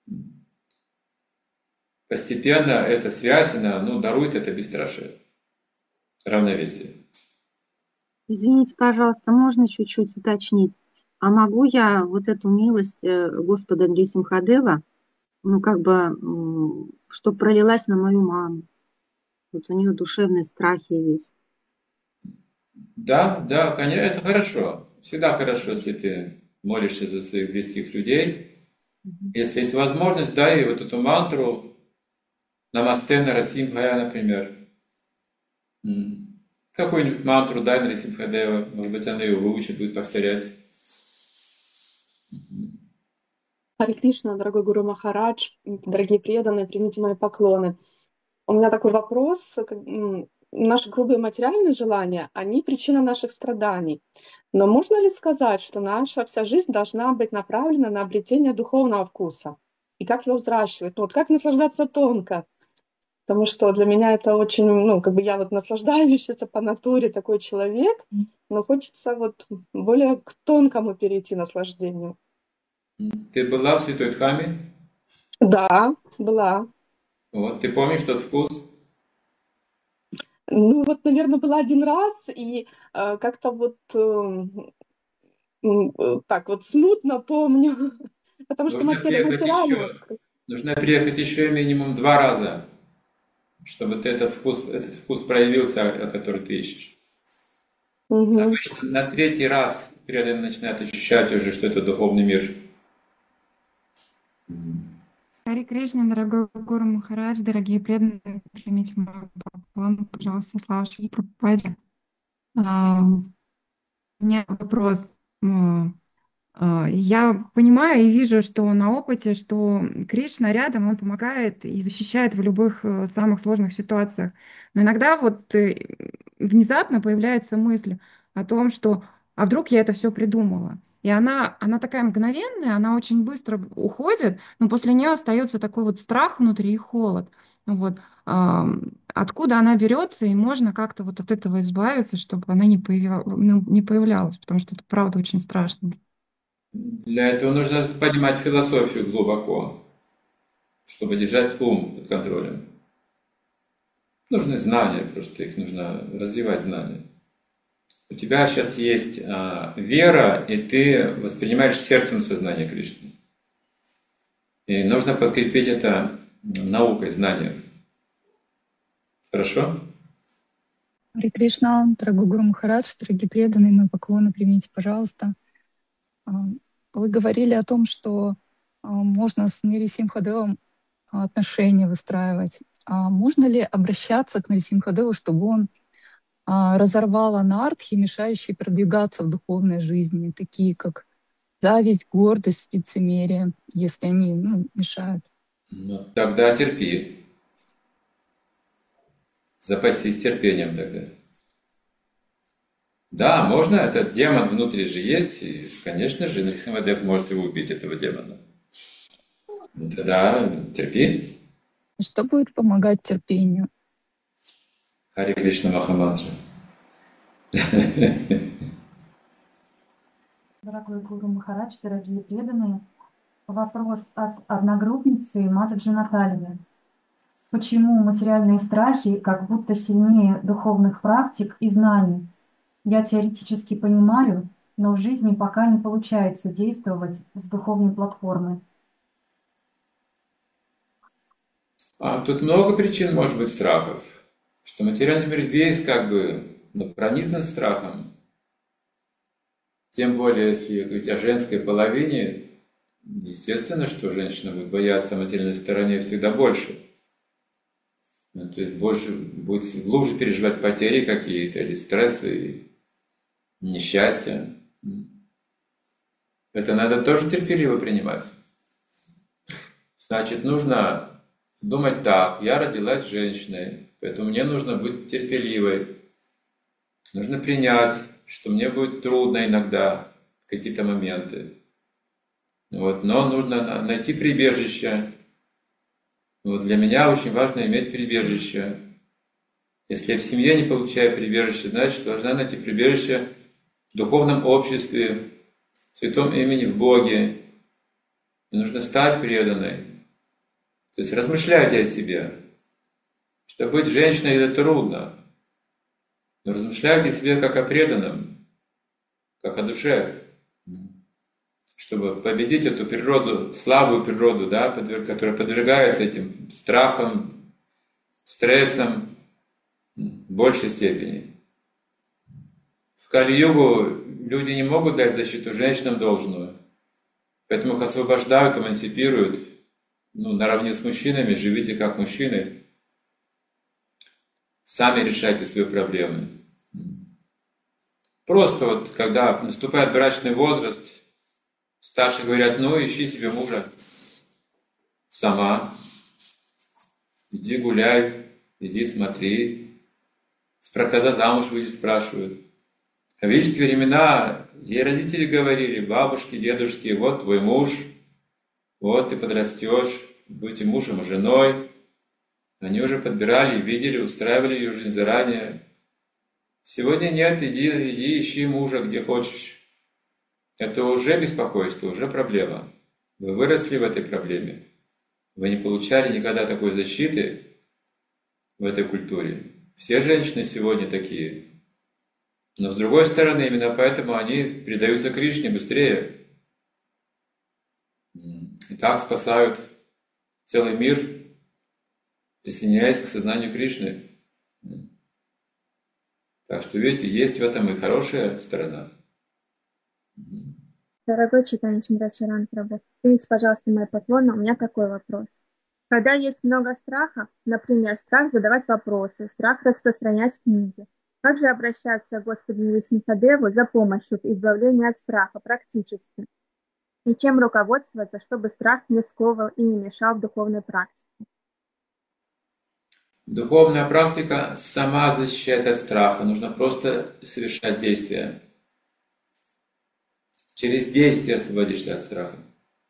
Постепенно эта связь, она, ну, дарует это бесстрашие, равновесие. Извините, пожалуйста, можно чуть-чуть уточнить? А могу я вот эту милость э, Господа Нрисимхадева, ну, как бы, чтобы пролилась на мою маму? Вот у нее душевные страхи есть. Да, да, конечно, это хорошо. Всегда хорошо, если ты молишься за своих близких людей. Мгм. Если есть возможность, дай вот эту мантру Намасте Нарасимхая, например. М. Какую-нибудь мантру дай Нарасимхадева, может быть, она ее выучит, будет повторять. Харе Кришна, дорогой Гуру Махарадж, дорогие преданные, примите мои поклоны. У меня такой вопрос. как, м, Наши грубые материальные желания, они причина наших страданий. Но можно ли сказать, что наша вся жизнь должна быть направлена на обретение духовного вкуса? И как его взращивать? Ну, вот как наслаждаться тонко? Потому что для меня это очень, ну, как бы я вот наслаждающийся по натуре такой человек, но хочется вот более к тонкому перейти наслаждению. Ты была в Святой Дхаме? Да, была. Вот, ты помнишь тот вкус? Ну вот, наверное, была один раз, и э, как-то вот э, м, э, так вот смутно помню, потому что Нужно матери- приехать материально. еще. Нужно приехать еще минимум два раза, чтобы ты этот вкус, этот вкус проявился, о- который ты ищешь. Мгм. Обычно на третий раз преданный начинает ощущать уже, что это духовный мир. М. Харе Кришна, дорогой Гуру Махарадж, дорогие преданные, примите мой поклон, пожалуйста, слава Шри Прабхупаде. А, У меня вопрос. М, а, Я понимаю и вижу, что на опыте, что Кришна рядом, он помогает и защищает в любых э, самых сложных ситуациях. Но иногда вот э, внезапно появляется мысль о том, что а вдруг я это все придумала? И она, она такая мгновенная, она очень быстро уходит, но после нее остается такой вот страх внутри и холод. Вот. Ам, Откуда она берется, и можно как-то вот от этого избавиться, чтобы она не, появя- ну, не появлялась, потому что это правда очень страшно. Для этого нужно понимать философию глубоко, чтобы держать ум под контролем. Нужны знания, просто их нужно развивать знания. У тебя сейчас есть а, вера, и ты воспринимаешь сердцем сознание Кришны. И нужно подкрепить это наукой, знанием. Хорошо? Харе Кришна, дорогой Гуру Махарадж, дорогие преданные, мои поклоны примите, пожалуйста. А, Вы говорили о том, что а, можно с Нарисимхадевом отношения выстраивать. А можно ли обращаться к Нарисимхадеву, чтобы он а, разорвал анархи, мешающие продвигаться в духовной жизни, такие как зависть, гордость, лицемерие, если они ну, мешают? Ну, тогда терпи. Запасись терпением тогда. Да, можно, этот демон внутри же есть, и, конечно же, Нарисимхадев может его убить, этого демона. Ну, тогда терпи. Что будет помогать терпению? Харе Кришна Махаманджа. Дорогой Гуру Махарадж, дорогие преданные, вопрос от одногруппницы Матаджи Натальи. Почему материальные страхи как будто сильнее духовных практик и знаний? Я теоретически понимаю, но в жизни пока не получается действовать с духовной платформы. А тут много причин может быть страхов. Что материальный мир весь как бы ну, пронизан страхом. Тем более, если говорить о женской половине, естественно, что женщина будет бояться материальной стороне всегда больше. Ну, то есть больше будет глубже переживать потери какие-то, или стрессы, несчастья. Это надо тоже терпеливо принимать. Значит, нужно думать так: я родилась женщиной, поэтому мне нужно быть терпеливой. Нужно принять, что мне будет трудно иногда в какие-то моменты. Вот, но нужно найти прибежище. Вот для меня очень важно иметь прибежище. Если я в семье не получаю прибежище, значит, должна найти прибежище в духовном обществе, в святом имени, в Боге. И нужно стать преданной. То есть размышляйте о себе. Что быть женщиной — это трудно. Но размышляйте о себе как о преданном, как о душе. Чтобы победить эту природу, слабую природу, да, которая подвергается этим страхам, стрессам в большей степени. В Кали-югу люди не могут дать защиту женщинам должную, поэтому их освобождают, эмансипируют. Ну, наравне с мужчинами, живите как мужчины. Сами решайте свои проблемы. Просто вот, когда наступает брачный возраст, старшие говорят: ну, ищи себе мужа сама. Иди гуляй, иди смотри. Когда замуж выйти, спрашивают. А видишь, в те времена ей родители говорили, бабушки, дедушки: вот твой муж, вот ты подрастешь, будете мужем и женой. Они уже подбирали, видели, устраивали ее жизнь заранее. Сегодня нет, иди, иди ищи мужа где хочешь. Это уже беспокойство, уже проблема. Вы выросли в этой проблеме. Вы не получали никогда такой защиты в этой культуре. Все женщины сегодня такие. Но с другой стороны, именно поэтому они предаются Кришне быстрее. И так спасают целый мир, присоединяясь к сознанию Кришны. Так что, видите, есть в этом и хорошая сторона. Дорогой Чайтанья Чандрашаран Прабху, примите, пожалуйста, мои поклоны. У меня такой вопрос. Когда есть много страхов, например, страх задавать вопросы, страх распространять книги, как же обращаться к Господу Нрисимхадеву за помощью в избавлении от страха практически? И чем руководствоваться, чтобы страх не сковывал и не мешал в духовной практике? Духовная практика сама защищает от страха. Нужно просто совершать действия. Через действие освободишься от страха.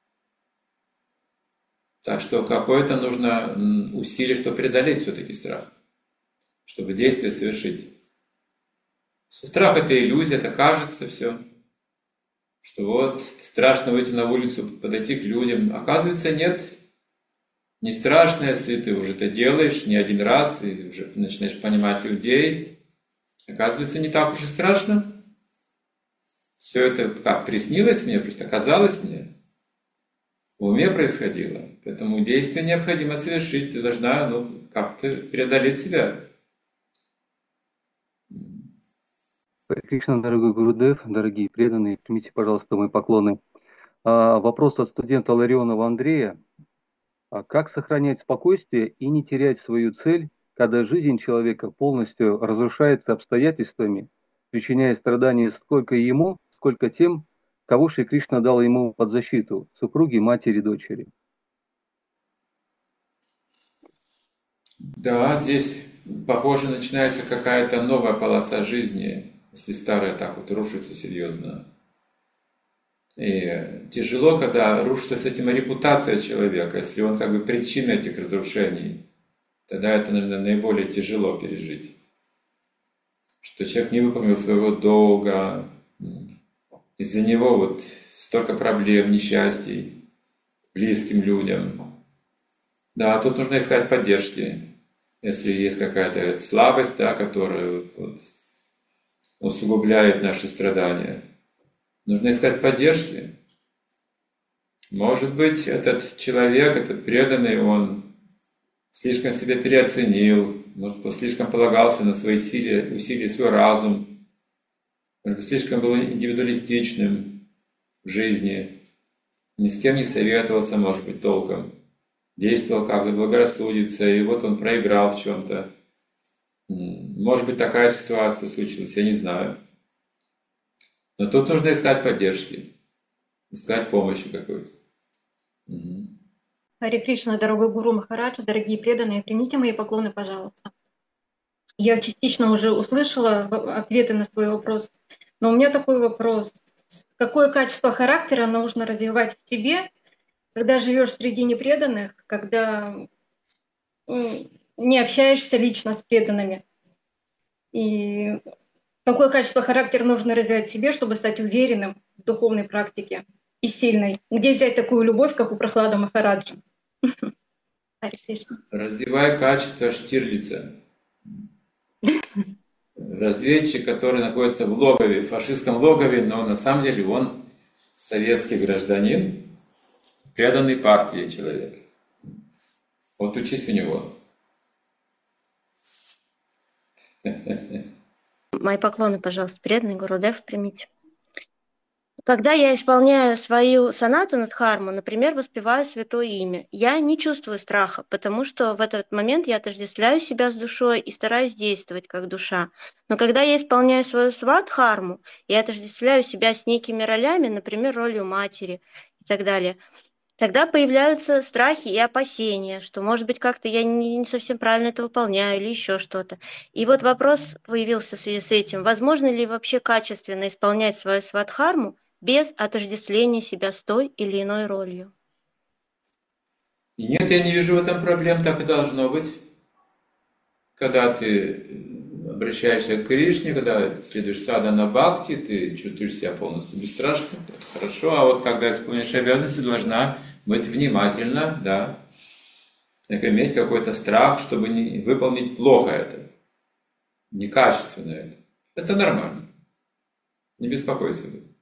Так что какое-то нужно усилие, чтобы преодолеть все-таки страх. Чтобы действие совершить. Страх — это иллюзия, это кажется все. Что вот страшно выйти на улицу, подойти к людям. Оказывается, нет. Не страшно, если ты уже это делаешь не один раз, и уже начинаешь понимать людей. Оказывается, не так уж и страшно. Все это как приснилось мне, просто казалось мне. В уме происходило. Поэтому действие необходимо совершить. Ты должна ну, как-то преодолеть себя. Кришна, дорогой Гурудев, дорогие преданные, примите, пожалуйста, мои поклоны. А, вопрос от студента Ларионова Андрея. А как сохранять спокойствие и не терять свою цель, когда жизнь человека полностью разрушается обстоятельствами, причиняя страдания сколько ему, сколько тем, кого Шри Кришна дал ему под защиту, супруги, матери, дочери? Да, здесь, похоже, начинается какая-то новая полоса жизни, если старая так вот рушится серьезно. И тяжело, когда рушится с этим репутация человека, если он как бы причина этих разрушений, тогда это, наверное, наиболее тяжело пережить. что человек не выполнил своего долга, из-за него вот столько проблем, несчастий близким людям. Да, тут нужно искать поддержки. Если есть какая-то слабость, да, которая вот, вот, усугубляет наши страдания, нужно искать поддержки. Может быть, этот человек, этот преданный, он слишком себя переоценил, может быть, слишком полагался на свои силы, усилия, свой разум, может быть, слишком был индивидуалистичным в жизни, ни с кем не советовался, может быть, толком, действовал как заблагорассудится, и вот он проиграл в чем-то. Может быть, такая ситуация случилась, я не знаю. Но тут нужно искать поддержки, искать помощи какой-то. Угу. Харе Кришна, дорогой Гуру Махарадж, дорогие преданные, примите мои поклоны, пожалуйста. Я частично уже услышала ответы на свой вопрос, но у меня такой вопрос. Какое качество характера нужно развивать в себе, когда живешь среди непреданных, когда не общаешься лично с преданными? И какое качество характера нужно развивать в себе, чтобы стать уверенным в духовной практике и сильной? Где взять такую любовь, как у Прохлада Махараджа? Развивай качество Штирлица. Разведчик, который находится в логове, в фашистском логове, но на самом деле он советский гражданин, преданный партии человек. Вот учись у него. Мои поклоны, пожалуйста, преданный Гурудев, примите. Когда я исполняю свою санатану дхарму, например, воспеваю святое имя, я не чувствую страха, потому что в этот момент я отождествляю себя с душой и стараюсь действовать как душа. Но когда я исполняю свою свадхарму, я отождествляю себя с некими ролями, например, ролью матери и так далее, тогда появляются страхи и опасения, что, может быть, как-то я не совсем правильно это выполняю или еще что-то. И вот вопрос появился в связи с этим. Возможно ли вообще качественно исполнять свою свадхарму без отождествления себя с той или иной ролью? Нет, я не вижу в этом проблем, так и должно быть. Когда ты обращаешься к Кришне, когда следуешь садхана бхакти, ты чувствуешь себя полностью бесстрашным, это хорошо, а вот когда исполняешь обязанности, должна быть внимательна, да, иметь какой-то страх, чтобы не выполнить плохо это, некачественно это. Это нормально. Не беспокойся.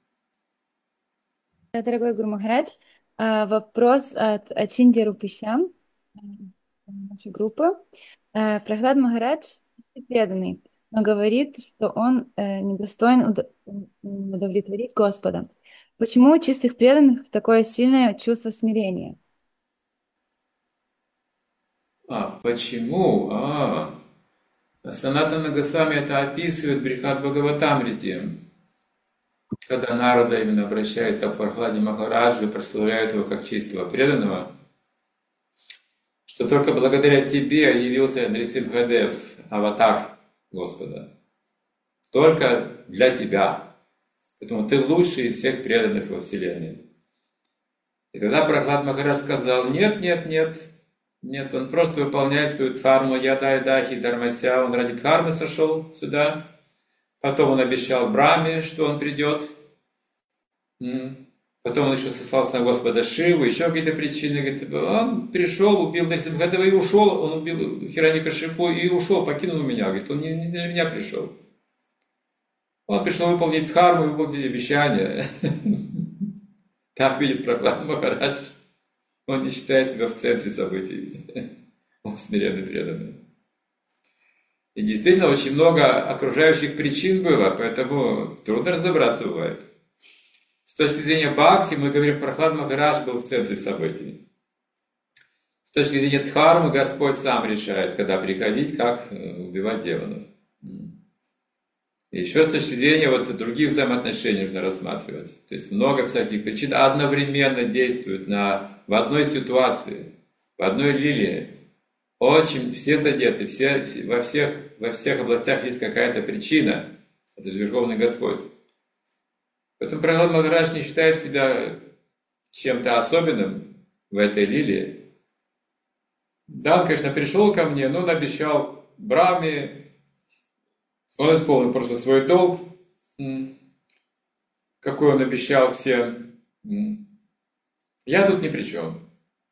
Дорогой Гуру Махарадж, вопрос от Ачинди Рупишам, нашей группы. Прохлад Махарадж преданный, но говорит, что он недостоин удовлетворить Господа. Почему у чистых преданных такое сильное чувство смирения? А, почему? А, Санатана Госвами это описывает в Брихад Бхагаватамрите, когда Нарада именно обращается к Прохладе Махараджу и прославляет его как чистого преданного, что только благодаря тебе явился Нрисимхадев, аватар Господа. Только для тебя. Поэтому ты лучший из всех преданных во Вселенной. И тогда Прохлад Махарадж сказал, нет, нет, нет, нет, он просто выполняет свою дхарму, ядай дахи дармася, он ради дхармы сошел сюда. Потом он обещал Брахме, что он придет. Потом он еще сослался на Господа Шиву, еще какие-то причины. Говорит, он пришел, убил Нрисимхадева и ушел. Он убил Хираньякашипу и ушел, покинул меня. Говорит, он не, не для меня пришел. Он пришел выполнить дхарму, выполнить обещание. Так видит Прохлад Махарадж. Он не считает себя в центре событий. Он смиренный, преданный. И действительно очень много окружающих причин было, поэтому трудно разобраться бывает. С точки зрения бхакти мы говорим, Прохлад Махарадж был в центре событий. С точки зрения дхармы Господь сам решает, когда приходить, как убивать демонов. И еще с точки зрения вот других взаимоотношений нужно рассматривать. То есть много всяких причин одновременно действуют на, в одной ситуации, в одной лилии. Очень все задеты, все, во, всех, во всех областях есть какая-то причина. Это же Верховный Господь. Поэтому Прохлад Махарадж не считает себя чем-то особенным в этой лилии. Да, он, конечно, пришел ко мне, но он обещал Брахме, Он исполнил просто свой долг, какой он обещал всем. Я тут ни при чем.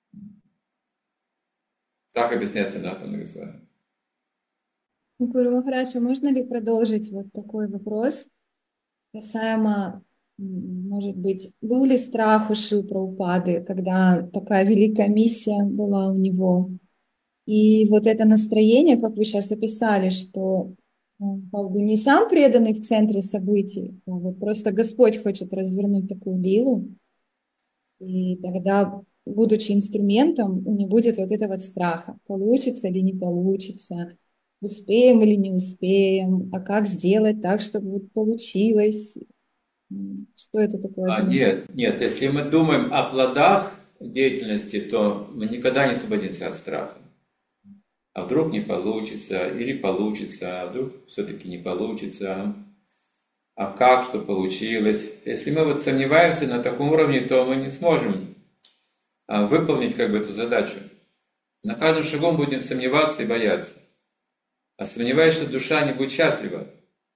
Так объясняет Санатана Госвами. Гуру Махарадж, а можно ли продолжить вот такой вопрос касаемо, м, может быть, был ли страх у Шрилы Прабхупады, когда такая великая миссия была у него? И вот это настроение, как вы сейчас описали, что ну, как бы не сам преданный в центре событий, а вот просто Господь хочет развернуть такую лилу, и тогда, будучи инструментом, не будет вот этого страха, получится или не получится, успеем или не успеем, а как сделать так, чтобы вот получилось. М, Что это такое за А, настроение? нет, нет, если мы думаем о плодах деятельности, то мы никогда не освободимся от страха. А вдруг не получится, или получится, а вдруг все-таки не получится. А как, что получилось? Если мы вот сомневаемся на таком уровне, то мы не сможем а, выполнить как бы эту задачу. На каждом шагу мы будем сомневаться и бояться. А сомневаешься, душа не будет счастлива.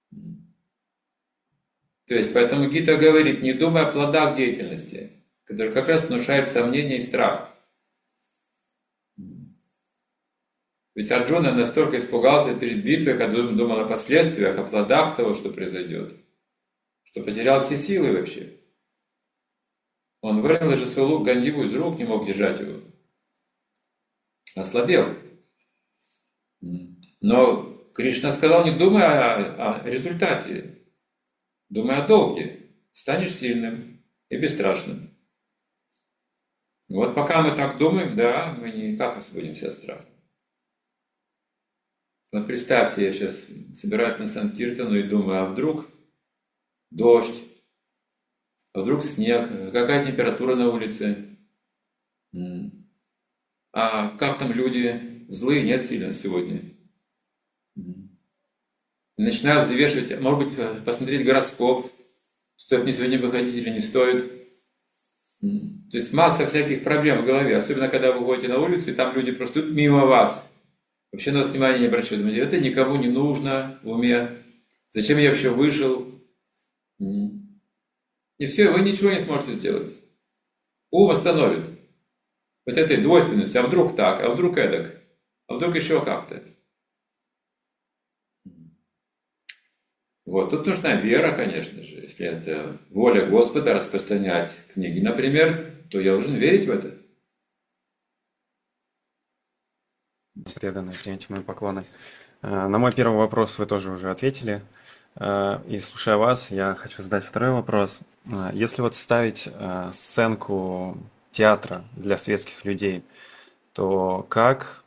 То есть, поэтому Гита говорит, не думай о плодах деятельности, который как раз внушает сомнение и страх. Ведь Арджуна настолько испугался перед битвой, когда думал о последствиях, о плодах того, что произойдет, что потерял все силы вообще. Он выронил же свой лук Гандиву из рук, не мог держать его. Ослабел. Но Кришна сказал, не думай о, о результате, думай о долге. Станешь сильным и бесстрашным. Вот пока мы так думаем, да, мы никак освободимся от страха. Вот представьте, я сейчас собираюсь на Санкиртану и думаю, а вдруг дождь, а вдруг снег, какая температура на улице, а как там люди, злые, нет сильно сегодня. Начинаю взвешивать, может быть, посмотреть гороскоп, стоит мне сегодня выходить или не стоит. То есть масса всяких проблем в голове, особенно когда вы выходите на улицу, и там люди просто идут мимо вас. Вообще на вас внимания не обращают. Думаете, это никому не нужно в уме. Зачем я вообще вышел? И все, вы ничего не сможете сделать. Ум остановит. Вот этой двойственности. А вдруг так, а вдруг эдак, а вдруг еще как-то. Вот, тут нужна вера, конечно же. Если это воля Господа распространять книги, например, то я должен верить в это. Преданные, примите мои поклоны. На мой первый вопрос вы тоже уже ответили. И слушая вас, я хочу задать второй вопрос. Если вот ставить сценку театра для светских людей, то как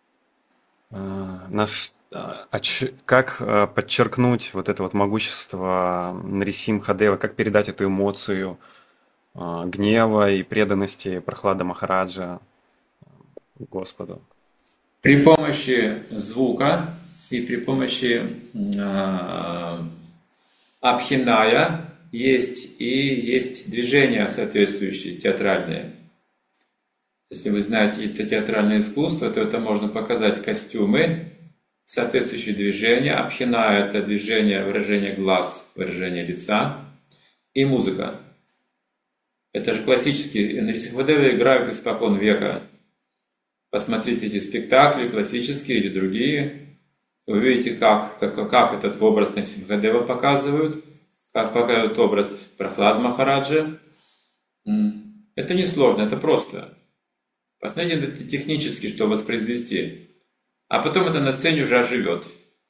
наш как подчеркнуть вот это вот могущество Нарисимхадева, как передать эту эмоцию гнева и преданности Прахлада Махараджа Господу? При помощи звука и при помощи э, абхиная есть и есть движения соответствующие, театральные. Если вы знаете это театральное искусство, то это можно показать костюмы, соответствующие движения. Абхиная – это движение, выражение глаз, выражение лица и музыка. Это же классические, Нарисимхадевы играют испокон века. Посмотрите эти спектакли, классические или другие. Вы видите, как, как, как этот образ Нарисимхадева показывают, как показывают образ Прахлада Махараджа. Это не сложно, это просто. Посмотрите это технически, что воспроизвести. А потом это на сцене уже оживет.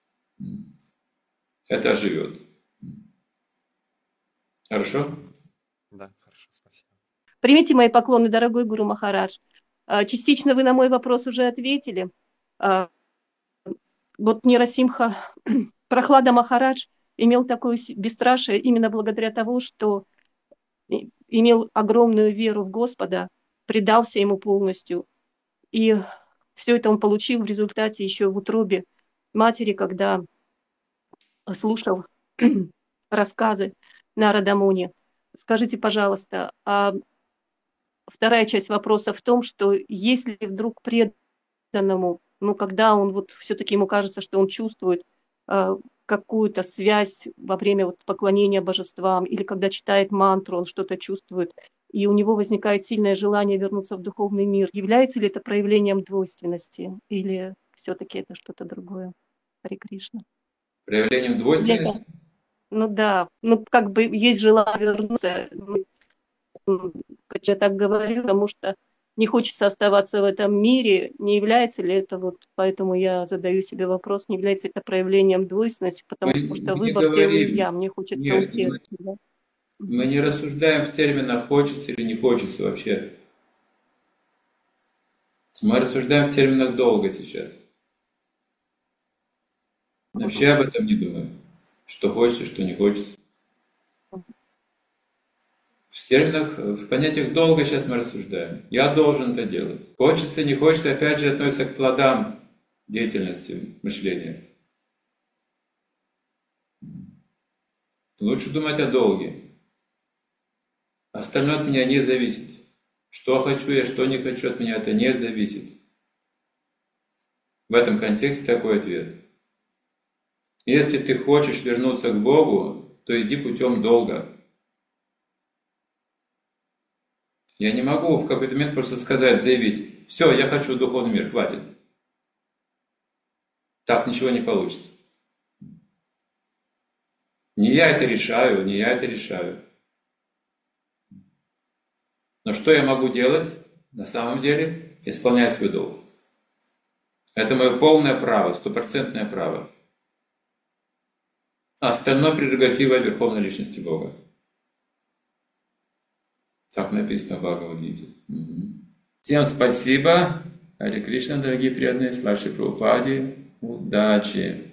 Это оживет. Хорошо? Да, хорошо, спасибо. Примите мои поклоны, дорогой Гуру Махарадж. Частично вы на мой вопрос уже ответили. Вот Нарисимха, Прахлада Махарадж имел такое бесстрашие именно благодаря тому, что имел огромную веру в Господа, предался ему полностью. И все это он получил в результате еще в утробе матери, когда слушал рассказы Нарада Муни. Скажите, пожалуйста, а вторая часть вопроса в том, что если вдруг преданному, ну, когда он вот все-таки ему кажется, что он чувствует э, какую-то связь во время вот поклонения божествам, или когда читает мантру, он что-то чувствует, и у него возникает сильное желание вернуться в духовный мир. Является ли это проявлением двойственности, или все-таки это что-то другое? Харе Кришна. Проявлением двойственности? Ну да, ну как бы есть желание вернуться, ну, я так говорю, потому что не хочется оставаться в этом мире. Не является ли это вот, поэтому я задаю себе вопрос, не является это проявлением двойственности, потому Мы что не выбор делаю говорим, я, мне хочется нет, уйти. мы, Да? мы не рассуждаем в терминах хочется или не хочется вообще. Мы рассуждаем в терминах долго сейчас. Вообще об этом не думаем. Что хочется, что не хочется. В терминах, в понятиях долго сейчас мы рассуждаем. Я должен это делать. Хочется, не хочется, опять же относится к плодам деятельности, мышления. Лучше думать о долге. Остальное от меня не зависит. Что хочу я, что не хочу от меня, это не зависит. В этом контексте такой ответ. Если ты хочешь вернуться к Богу, то иди путем долга. Я не могу в какой-то момент просто сказать, заявить, все, я хочу духовный мир, хватит. Так ничего не получится. Не я это решаю, не я это решаю. Но что я могу делать? На самом деле, исполнять свой долг. Это мое полное право, стопроцентное право. Остальное прерогатива Верховной Личности Бога. Так написано в Бхагавад-гите. Всем спасибо. Харе Кришна, дорогие преданные, славьте Прабхупаде. Удачи!